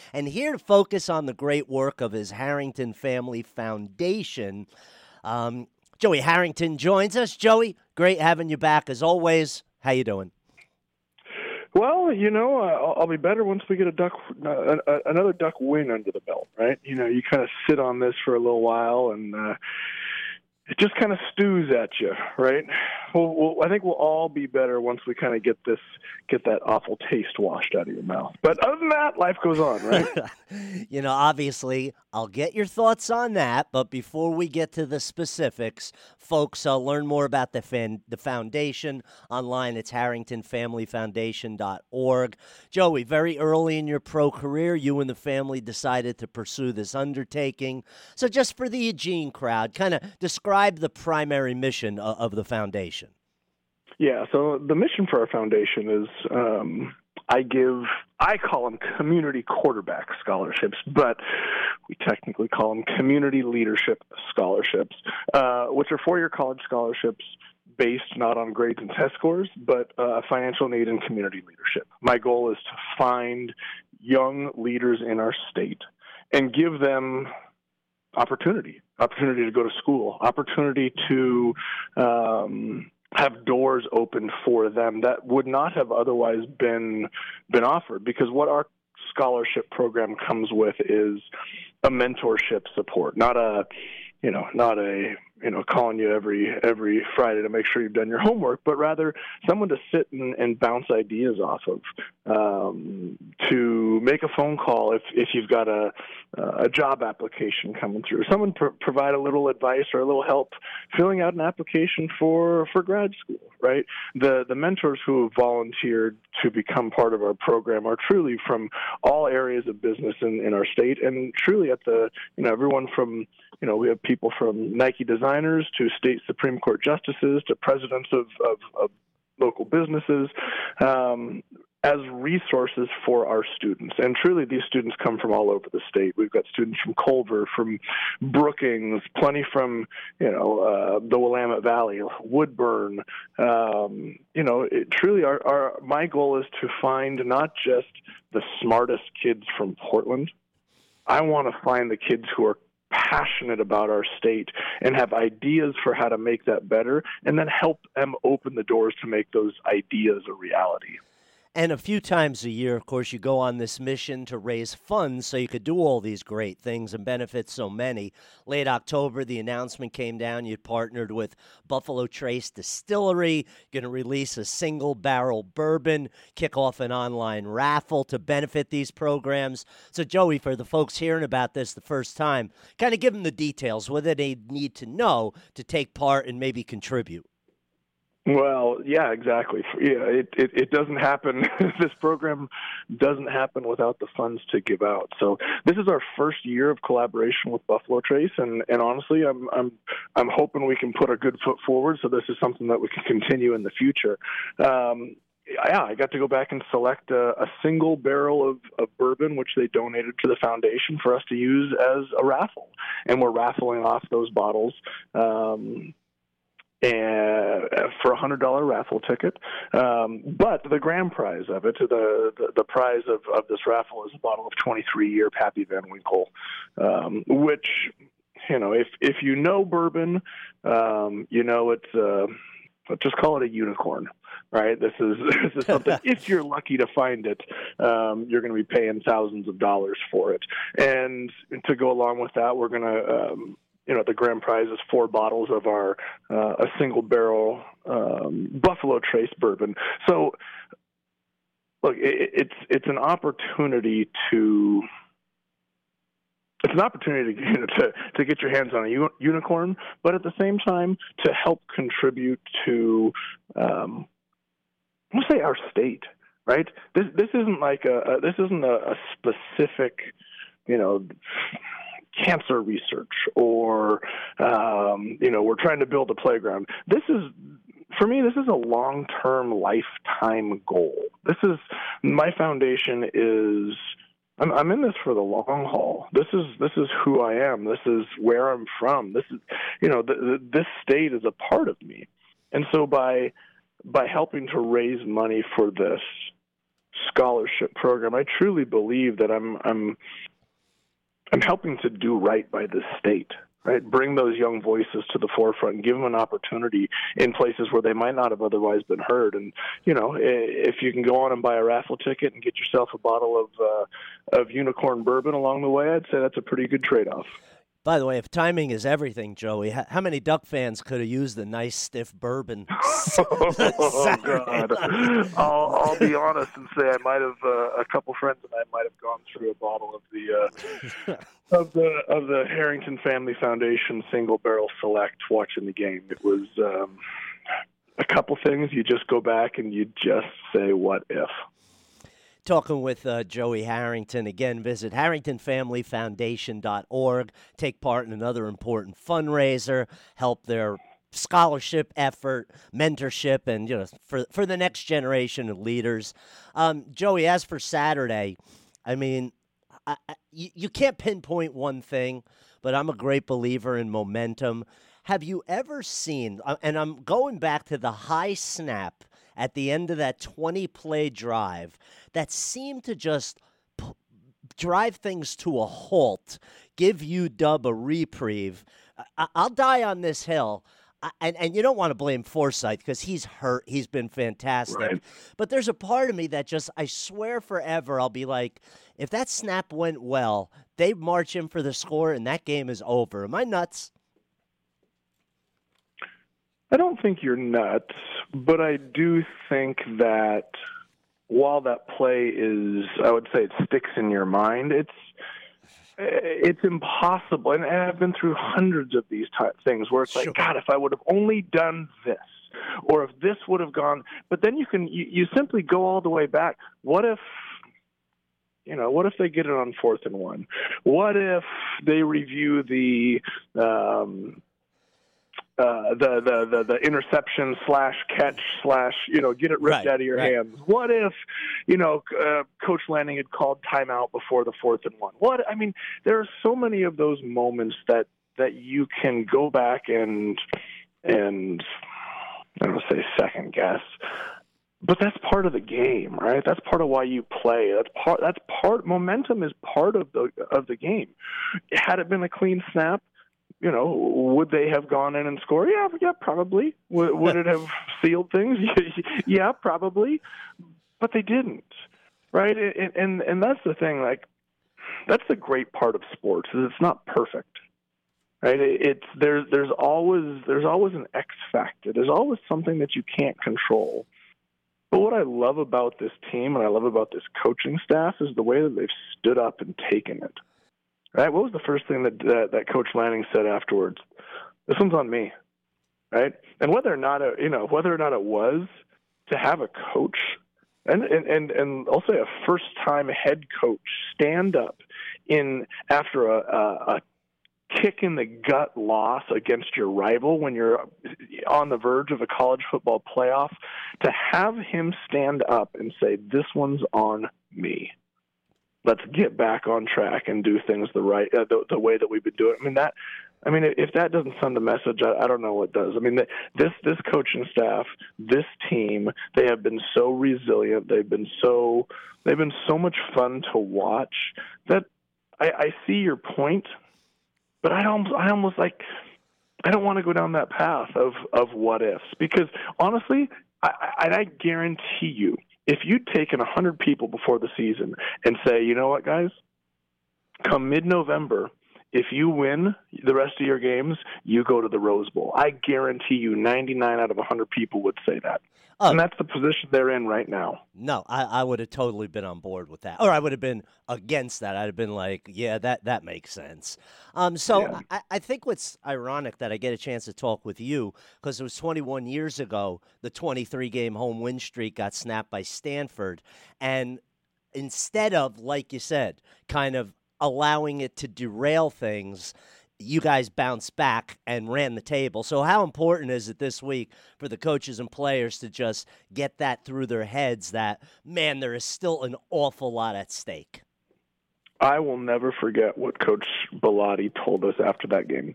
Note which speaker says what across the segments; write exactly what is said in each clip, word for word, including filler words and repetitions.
Speaker 1: and here to focus on the great work of his Harrington Family Foundation. Um, Joey Harrington joins us. Joey, great having you back as always. How you doing?
Speaker 2: Well, you know, uh, I'll be better once we get a duck, uh, another duck win under the belt, right? You know, you kind of sit on this for a little while, and uh, it just kind of stews at you, right? Well, well, I think we'll all be better once we kind of get this, get that awful taste washed out of your mouth. But other than that, life goes on, right?
Speaker 1: You know, obviously, I'll get your thoughts on that. But before we get to the specifics, folks, uh, learn more about the fan, the foundation online. It's harrington family foundation dot org. Joey, very early in your pro career, you and the family decided to pursue this undertaking. So just for the Eugene crowd, kind of describe the primary mission of, of the foundation.
Speaker 2: Yeah, so the mission for our foundation is um, I give, I call them community quarterback scholarships, but we technically call them community leadership scholarships, uh, which are four-year college scholarships based not on grades and test scores, but uh, financial need and community leadership. My goal is to find young leaders in our state and give them opportunity, opportunity to go to school, opportunity to um, have doors open for them that would not have otherwise been been offered. Because what our scholarship program comes with is a mentorship support, not a, you know, not a, you know, calling you every every Friday to make sure you've done your homework, but rather someone to sit and, and bounce ideas off of, um, to make a phone call if, if you've got a a job application coming through. Someone pr- provide a little advice or a little help filling out an application for, for grad school, right? The the mentors who have volunteered to become part of our program are truly from all areas of business in, in our state, and truly at the, you know, everyone from, you know, we have people from Nike designers to state Supreme Court justices to presidents of, of, of local businesses, um, as resources for our students. And truly, these students come from all over the state. We've got students from Culver, from Brookings, plenty from, you know, uh, the Willamette Valley, Woodburn. Um, you know, it, truly, our, our my goal is to find not just the smartest kids from Portland. I want to find the kids who are passionate about our state and have ideas for how to make that better, and then help them open the doors to make those ideas a reality.
Speaker 1: And a few times a year, of course, you go on this mission to raise funds so you could do all these great things and benefit so many. Late October, the announcement came down. You'd partnered with Buffalo Trace Distillery, going to release a single barrel bourbon, kick off an online raffle to benefit these programs. So, Joey, for the folks hearing about this the first time, kind of give them the details, what they need to know to take part and maybe contribute.
Speaker 2: Well, yeah, exactly. Yeah, it, it, it doesn't happen. This program doesn't happen without the funds to give out. So this is our first year of collaboration with Buffalo Trace, and, and honestly, I'm I'm I'm hoping we can put a good foot forward. So this is something that we can continue in the future. Um, yeah, I got to go back and select a, a single barrel of, of bourbon, which they donated to the foundation for us to use as a raffle, and we're raffling off those bottles. Um, And for a hundred dollar raffle ticket, um, but the grand prize of it, the the, the prize of, of this raffle is a bottle of twenty-three year Pappy Van Winkle, um, which, you know, if if you know bourbon, um, you know it's uh, just call it a unicorn, right? This is this is something. If you're lucky to find it, um, you're going to be paying thousands of dollars for it, and to go along with that, we're going to. Um, You know, the grand prize is four bottles of our uh, a single barrel um, Buffalo Trace bourbon. So, look, it, it's it's an opportunity to it's an opportunity to, you know, to to get your hands on a u- unicorn, but at the same time to help contribute to, um, let's say, our state. Right? This this isn't like a, a this isn't a, a specific, you know, cancer research or, um, you know, we're trying to build a playground. This is, for me, this is a long-term lifetime goal. This is, my foundation is, I'm, I'm in this for the long haul. This is, this is who I am. This is where I'm from. This is, you know, the, the, this state is a part of me. And so by, by helping to raise money for this scholarship program, I truly believe that I'm I'm I'm helping to do right by the state. Right, bring those young voices to the forefront and give them an opportunity in places where they might not have otherwise been heard. And you know, if you can go on and buy a raffle ticket and get yourself a bottle of uh, of unicorn bourbon along the way, I'd say that's a pretty good trade-off.
Speaker 1: By the way, if timing is everything, Joey, how many Duck fans could have used a nice stiff bourbon?
Speaker 2: Oh, God. I'll, I'll be honest and say I might have, uh, a couple friends and I might have gone through a bottle of the uh, of the of the Harrington Family Foundation Single Barrel Select watching the game. It was um, a couple things. You just go back and you just say, what if?
Speaker 1: Talking with uh, Joey Harrington. Again, visit harrington family foundation dot org. Take part in another important fundraiser. Help their scholarship effort, mentorship, and you know for for the next generation of leaders. Um, Joey, as for Saturday, I mean, I, I, you, you can't pinpoint one thing, but I'm a great believer in momentum. Have you ever seen, uh, and I'm going back to the high snap at the end of that twenty-play drive that seemed to just p- drive things to a halt, give U W a reprieve. I- I'll die on this hill. I- and, and you don't want to blame Forsythe because he's hurt. He's been fantastic.
Speaker 2: Right.
Speaker 1: But there's a part of me that just, I swear forever, I'll be like, if that snap went well, they march in for the score and that game is over. Am I nuts?
Speaker 2: I don't think you're nuts, but I do think that while that play is, I would say it sticks in your mind, it's it's impossible. And I've been through hundreds of these type things where it's
Speaker 1: Sure.
Speaker 2: like, God, if I would have only done this, or if this would have gone, but then you can, you, you simply go all the way back. What if, you know, what if they get it on fourth and one? What if they review the, um, Uh, the, the, the, the interception slash catch slash, you know, get it ripped
Speaker 1: Right,
Speaker 2: out of your
Speaker 1: right.
Speaker 2: hands? What if, you know, uh, Coach Lanning had called timeout before the fourth and one? What, I mean, there are so many of those moments that, that you can go back and, and I don't want to say second guess, but that's part of the game, right? That's part of why you play. That's part, that's part, momentum is part of the, of the game. Had it been a clean snap, you know, would they have gone in and scored? Yeah, yeah, probably. Would, would it have sealed things? Yeah, probably. But they didn't, right? And, and and that's the thing. Like, that's the great part of sports is it's not perfect, right? It's there's there's always there's always an X factor. There's always something that you can't control. But what I love about this team and I love about this coaching staff is the way that they've stood up and taken it. Right? What was the first thing that uh, that Coach Lanning said afterwards? This one's on me, right? And whether or not it, you know whether or not it was to have a coach and and and, and I'll say a first time head coach stand up in after a, a, a kick in the gut loss against your rival when you're on the verge of a college football playoff, to have him stand up and say, "This one's on me. Let's get back on track and do things the right uh, the, the way that we've been doing." I mean that. I mean, if that doesn't send a message, I, I don't know what does. I mean, this this coaching staff, this team, they have been so resilient. They've been so they've been so much fun to watch that I, I see your point, but I almost I almost like I don't want to go down that path of of what ifs, because honestly, I, I, I guarantee you, if you'd taken one hundred people before the season and say, you know what, guys, come mid-November, if you win the rest of your games, you go to the Rose Bowl. I guarantee you ninety-nine out of one hundred people would say that.
Speaker 1: Oh.
Speaker 2: And that's the position they're in right now.
Speaker 1: No, I, I would have totally been on board with that. Or I would have been against that. I'd have been like, yeah, that, that makes sense. Um, so
Speaker 2: Yeah.
Speaker 1: I, I think what's ironic that I get a chance to talk with you, because it was twenty-one years ago, the twenty-three game home win streak got snapped by Stanford. And instead of, like you said, kind of allowing it to derail things, you guys bounced back and ran the table. So how important is it this week for the coaches and players to just get that through their heads that, man, there is still an awful lot at stake?
Speaker 2: I will never forget what Coach Bellotti told us after that game.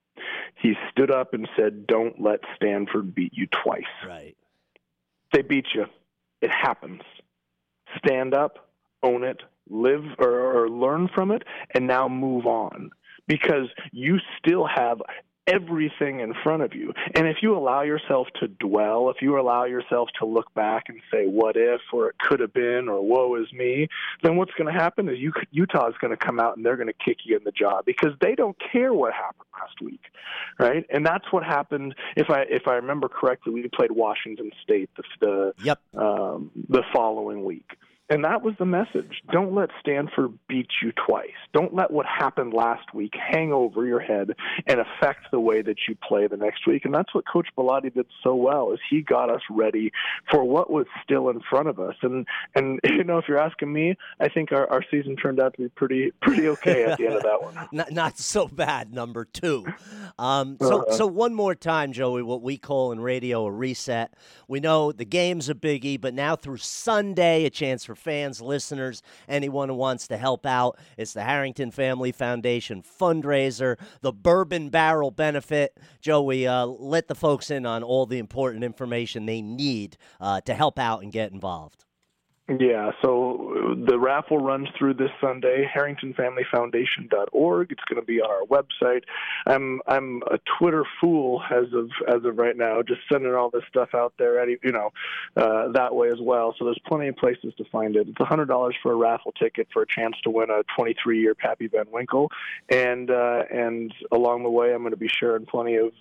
Speaker 2: He stood up and said, "Don't let Stanford beat you twice."
Speaker 1: Right.
Speaker 2: They beat you. It happens. stand up, own it, live or, or learn from it, and now move on, because you still have everything in front of you. And if you allow yourself to dwell, if you allow yourself to look back and say, what if, or it could have been, or woe is me, then what's going to happen is you, Utah is going to come out and they're going to kick you in the jaw, because they don't care what happened last week, right? And that's what happened. If I if I remember correctly, we played Washington State the the,
Speaker 1: yep.
Speaker 2: um, the following week. And that was the message. Don't let Stanford beat you twice. Don't let what happened last week hang over your head and affect the way that you play the next week. And that's what Coach Bellotti did so well, is he got us ready for what was still in front of us. And, and you know, if you're asking me, I think our, our season turned out to be pretty pretty okay at the end of that one.
Speaker 1: not, not so bad, number two. Um, so, uh-huh. so one more time, Joey, what we call in radio a reset. We know the game's a biggie, but now through Sunday, a chance for fans, listeners, anyone who wants to help out. It's the Harrington Family Foundation fundraiser, the Bourbon Barrel benefit. Joey, uh, let the folks in on all the important information they need uh, to help out and get involved.
Speaker 2: Yeah, so the raffle runs through this Sunday, harrington family foundation dot org. It's going to be on our website. I'm I'm a Twitter fool as of as of right now, just sending all this stuff out there, you know, uh, that way as well. So there's plenty of places to find it. It's one hundred dollars for a raffle ticket for a chance to win a twenty-three year Pappy Van Winkle, and uh, and along the way, I'm going to be sharing plenty of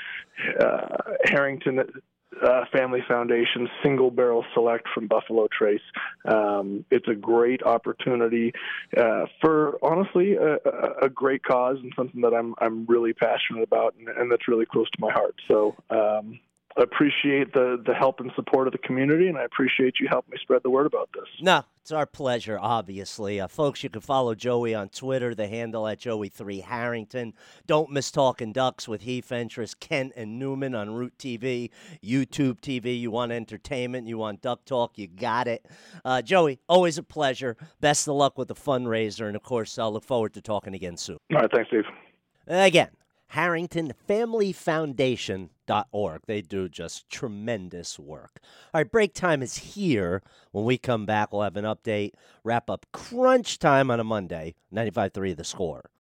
Speaker 2: uh, uh, Harrington. Uh, Family Foundation Single Barrel Select from Buffalo Trace. Um, it's a great opportunity uh, for, honestly, a, a great cause, and something that I'm I'm really passionate about, and, and that's really close to my heart. So um, I appreciate the, the help and support of the community, and I appreciate you helping me spread the word about this.
Speaker 1: No, it's our pleasure, obviously. Uh, folks, you can follow Joey on Twitter, the handle at Joey three Harrington. Don't miss Talking Ducks with Heath Fentress, Kent, and Newman on Root T V, YouTube T V. You want entertainment, you want Duck Talk, you got it. Uh, Joey, always a pleasure. Best of luck with the fundraiser, and, of course, I'll look forward to talking again soon.
Speaker 2: All right, thanks, Steve.
Speaker 1: Again, Harrington Family Foundation dot org. They do just tremendous work. All right, break time is here. When we come back, we'll have an update, wrap up crunch time on a Monday, ninety-five three The Score.